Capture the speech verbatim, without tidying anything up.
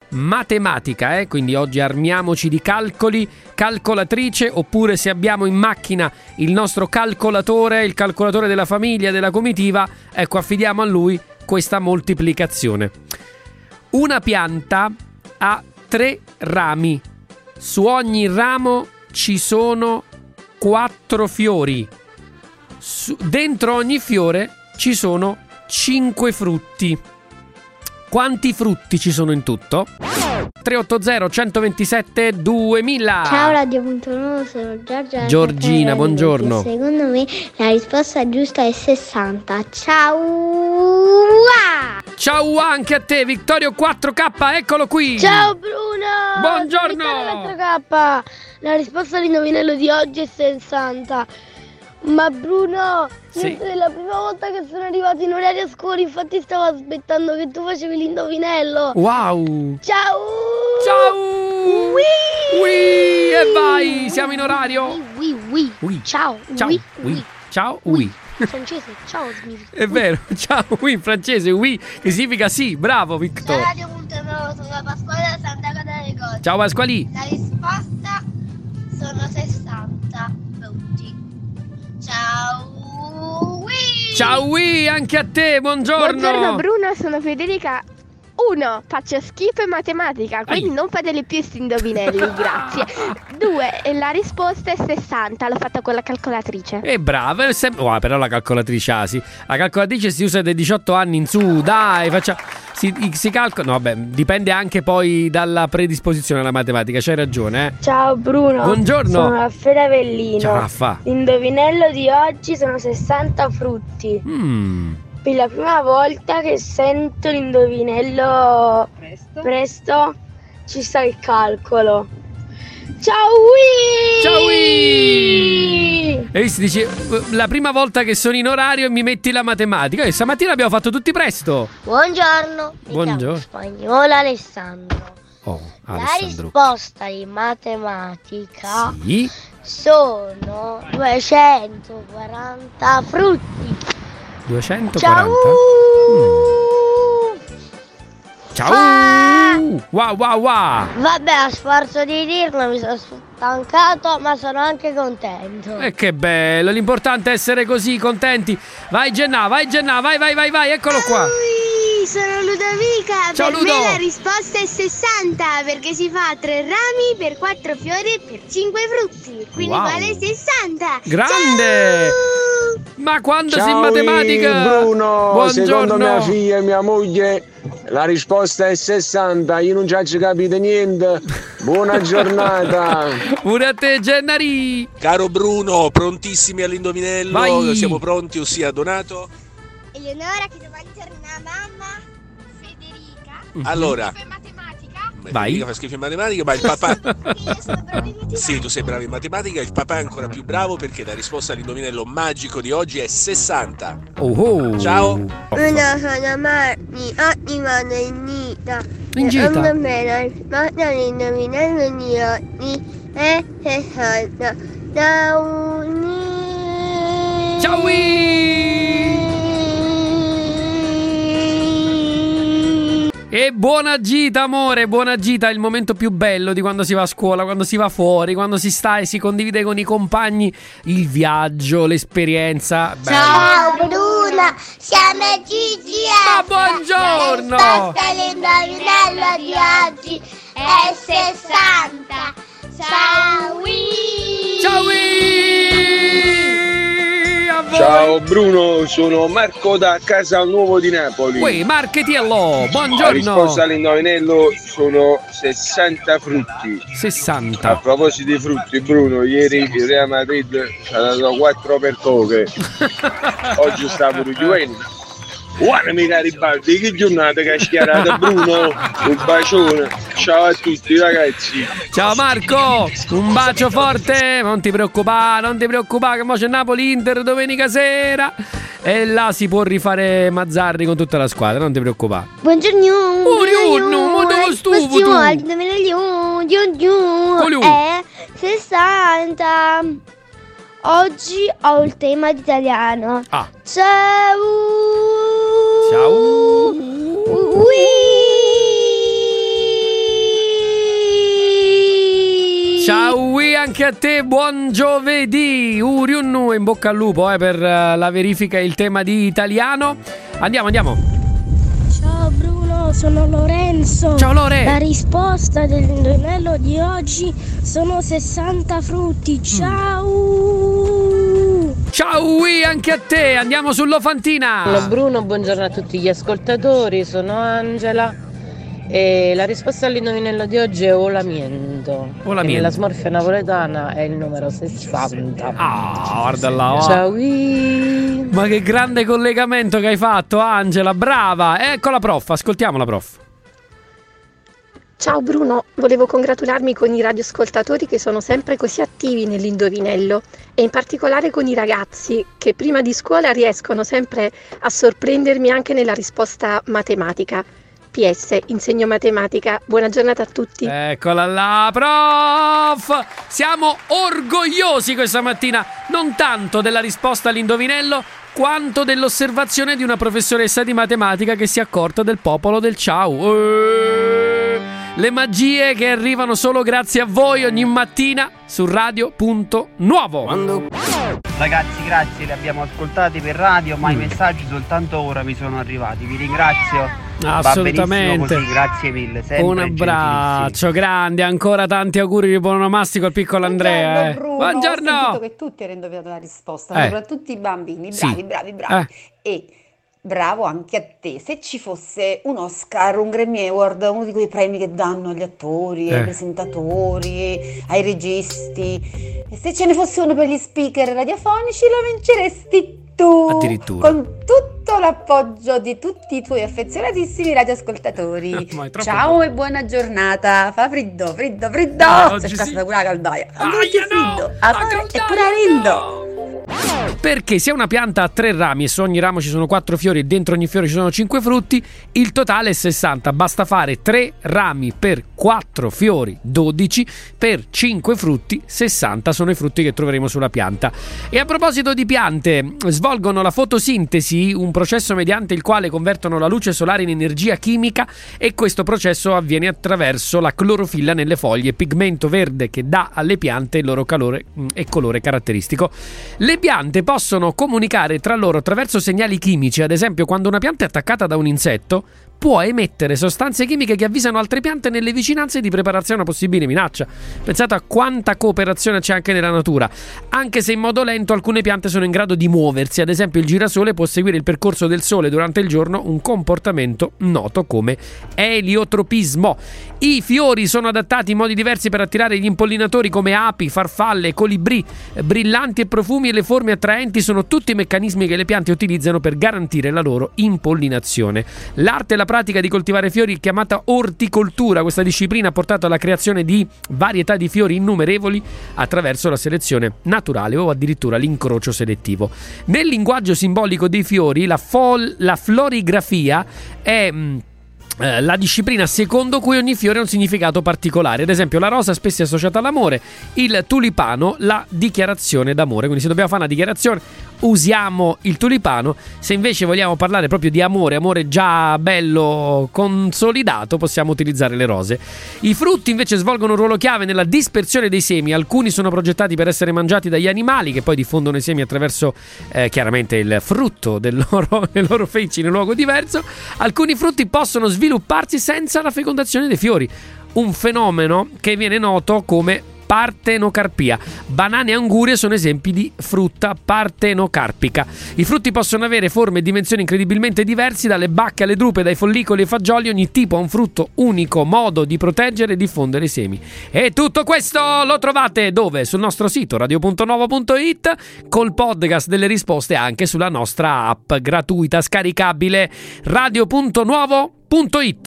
matematica, eh? Quindi oggi armiamoci di calcoli, calcolatrice, oppure se abbiamo in macchina il nostro calcolatore, il calcolatore della famiglia, della comitiva, ecco, affidiamo a lui questa moltiplicazione. Una pianta ha tre rami, su ogni ramo ci sono quattro fiori, su, dentro ogni fiore ci sono cinque frutti. Quanti frutti ci sono in tutto? tre otto zero centoventisette duemila. Ciao Radio Punto uno, sono Giorgia. Giorgina, buongiorno. Secondo me la risposta giusta è sessanta. Ciao! Ciao anche a te, Vittorio quattro K, eccolo qui. Ciao Bruno. Buongiorno. quattro K. La risposta all'indovinello di oggi è sessanta. Ma Bruno, sì, è la prima volta che sono arrivato in orario a scuola, infatti stavo aspettando che tu facevi l'indovinello. Wow. Ciao. Ciao. Ui. Ui. E vai, siamo in orario. Ui, ui. Ui. Ciao. Ciao. Ui. Ui. Ciao. Ui. Francese, ciao. È vero, ciao, oui in francese, oui, che significa sì, bravo Victor. Ciao Radio Punto uno, sono Pasquale da Santa Catania dei Colli. Ciao Pasquali. La risposta sono sessanta frutti. Ciao. Ui. Ciao oui, anche a te, buongiorno. Buongiorno Bruno, sono Federica. Uno, faccio schifo in matematica, quindi Ai. non fatele più sti indovinelli, grazie. Due, la risposta è sessanta, l'ho fatta con la calcolatrice. E bravo, è sem- oh, però la calcolatrice, ah, sì. La calcolatrice si usa dai diciotto anni in su, dai, faccia. Si, si calcola. No, vabbè, dipende anche poi dalla predisposizione alla matematica, c'hai ragione, eh. Ciao Bruno. Buongiorno. Sono Raffaele Avellino. Ciao Raffa. L'indovinello di oggi sono sessanta frutti. Mm. Per la prima volta che sento l'indovinello presto, presto ci sta il calcolo. Ciao Wii! Ciao Wii! E si dice, la prima volta che sono in orario e mi metti la matematica. E stamattina abbiamo fatto tutti presto. Buongiorno. Mi Buongiorno. chiamo Spagnolo Alessandro. Oh, La Alessandro. risposta di matematica Sì. sono duecentoquaranta frutti. duecentoquaranta. Ciao! Ciao! Wow, wow, wow! Vabbè, a sforzo di dirlo mi sono stancato, ma sono anche contento. E che bello, l'importante è essere così contenti. Vai Genna, vai Genna, vai, vai, vai, vai, eccolo qua. Ui, sono Ludovica. Ciao, per Ludo. me la risposta è sessanta, perché si fa tre rami per quattro fiori e per cinque frutti. Quindi Wow. vale sessanta. Grande! Ciao! Ma quando si in Ciao matematica? Bruno, Buongiorno. secondo mia figlia e mia moglie la risposta è sessanta, io non ci ho capito niente. Buona giornata. Pure a te Gennari. Caro Bruno, prontissimi all'indovinello. Vai. Siamo pronti, ossia Donato. Eleonora, che domani torna mamma. Federica. Allora, Per matematica. Vai. Federica fa schifo in matematica, ma il papà. Io sono brava in matematica. Sì, tu sei bravo in matematica, il papà è ancora più bravo perché la risposta all'indovinello magico di oggi è sessanta. Oh, oh. Ciao. Una sono Marni, ottima nennita. In gita. Secondo me la risposta all'indovinello di oggi è sessanta. Ciao. Ciao Wii. E buona gita amore, buona gita, è il momento più bello di quando si va a scuola, quando si va fuori, quando si sta e si condivide con i compagni il viaggio, l'esperienza. Bello. Ciao Bruna, siamo a Gigi. Ma buongiorno! La risposta all'indovinello di oggi è sessanta. Ciao Wii. Ciao Wii! A voi. Ciao Bruno, sono Marco da Casalnuovo di Napoli. Uè, Marchetiello, La buongiorno. risposta all'indovinello sono sessanta frutti. A sessanta. proposito di frutti, Bruno, ieri il Real Madrid ci ha dato quattro per poche. Oggi sta pure Juventus. Guardami Garibaldi, che giornata che ha schiarato Bruno. Un bacione. Ciao a tutti ragazzi. Ciao Marco, un bacio forte. Non ti preoccupare, non ti preoccupare che mo c'è Napoli-Inter domenica sera e là si può rifare Mazzarri con tutta la squadra, non ti preoccupare. Buongiorno. Buongiorno, ma dove stuvo tu? Colù. È sessanta. Oggi ho il tema di italiano. Ah. Ciao. Ciao. Ui. Ciao Ui, anche a te, buon giovedì. Uriunnu, in bocca al lupo eh, per uh, la verifica e il tema di italiano. Andiamo, andiamo. Ciao Bruno, sono Lorenzo. Ciao Lore. La risposta dell'indovinello di oggi sono sessanta frutti. Ciao. Ciao Ui, anche a te. Andiamo sull'Ofantina. Ciao Bruno, buongiorno a tutti gli ascoltatori. Sono Angela. E la risposta all'indovinello di oggi è Olamiento. Olamiento. E nella smorfia napoletana è il numero sessanta. Ah, guarda là. Oh. Ciao Ui. Ma che grande collegamento che hai fatto, Angela, brava. Ecco la prof, ascoltiamo la prof. Ciao Bruno, volevo congratularmi con i radioascoltatori che sono sempre così attivi nell'indovinello e in particolare con i ragazzi che prima di scuola riescono sempre a sorprendermi anche nella risposta matematica. P S, insegno matematica. Buona giornata a tutti. Eccola là, prof! Siamo orgogliosi questa mattina, non tanto della risposta all'indovinello, quanto dell'osservazione di una professoressa di matematica che si è accorta del popolo del ciao. Eeeh! Le magie che arrivano solo grazie a voi ogni mattina su Radio Punto Nuovo. Quando... Ragazzi, grazie, li abbiamo ascoltati per radio, ma mm. i messaggi soltanto ora mi sono arrivati. Vi ringrazio. Assolutamente. Così, grazie mille. Un abbraccio grande, ancora tanti auguri di buon onomastico al piccolo Andrea. Buongiorno Bruno, buongiorno. Ho sentito che tutti hanno indovinato la risposta, eh. soprattutto i bambini, bravi, sì. bravi, bravi. Eh. E bravo anche a te. Se ci fosse un Oscar, un Grammy Award, uno di quei premi che danno agli attori, eh. ai presentatori, ai registi, e se ce ne fosse uno per gli speaker radiofonici, lo vinceresti tu, addirittura, con tutto l'appoggio di tutti i tuoi affezionatissimi radioascoltatori. Ciao poco. E buona giornata. Fa friddo, friddo, friddo. Ah, c'è sì. stata pure la caldaia. Ah, no, friddo, e pure friddo. Perché se una pianta ha tre rami e su ogni ramo ci sono quattro fiori e dentro ogni fiore ci sono cinque frutti, il totale è sessanta. Basta fare tre rami per quattro fiori, dodici, per cinque frutti, sessanta sono i frutti che troveremo sulla pianta. E a proposito di piante, svolgono la fotosintesi, un processo mediante il quale convertono la luce solare in energia chimica, e questo processo avviene attraverso la clorofilla nelle foglie, pigmento verde che dà alle piante il loro calore e colore caratteristico. Le piante possono comunicare tra loro attraverso segnali chimici. Ad esempio, quando una pianta è attaccata da un insetto, può emettere sostanze chimiche che avvisano altre piante nelle vicinanze di prepararsi a una possibile minaccia. Pensate a quanta cooperazione c'è anche nella natura. Anche se in modo lento, alcune piante sono in grado di muoversi. Ad esempio, il girasole può seguire il percorso del sole durante il giorno, un comportamento noto come eliotropismo. I fiori sono adattati in modi diversi per attirare gli impollinatori, come api, farfalle, colibrì. Brillanti e profumi e le forme attraenti sono tutti meccanismi che le piante utilizzano per garantire la loro impollinazione. L'arte e la pratica di coltivare fiori, chiamata orticoltura, questa disciplina ha portato alla creazione di varietà di fiori innumerevoli attraverso la selezione naturale o addirittura l'incrocio selettivo. Nel linguaggio simbolico dei fiori, la, fol- la florigrafia è mh, la disciplina secondo cui ogni fiore ha un significato particolare. Ad esempio, la rosa spesso è associata all'amore, il tulipano la dichiarazione d'amore. Quindi se dobbiamo fare una dichiarazione usiamo il tulipano, se invece vogliamo parlare proprio di amore, amore già bello consolidato, possiamo utilizzare le rose. I frutti invece svolgono un ruolo chiave nella dispersione dei semi. Alcuni sono progettati per essere mangiati dagli animali, che poi diffondono i semi attraverso eh, chiaramente il frutto del loro, le loro feci in un luogo diverso. Alcuni frutti possono svilupparsi senza la fecondazione dei fiori, un fenomeno che viene noto come partenocarpia. Banane e angurie sono esempi di frutta partenocarpica. I frutti possono avere forme e dimensioni incredibilmente diversi, dalle bacche alle drupe, dai follicoli ai fagioli. Ogni tipo ha un frutto unico, modo di proteggere e diffondere i semi. E tutto questo lo trovate dove? Sul nostro sito radio punto nuovo punto it, col podcast delle risposte anche sulla nostra app gratuita scaricabile radio punto nuovo punto it.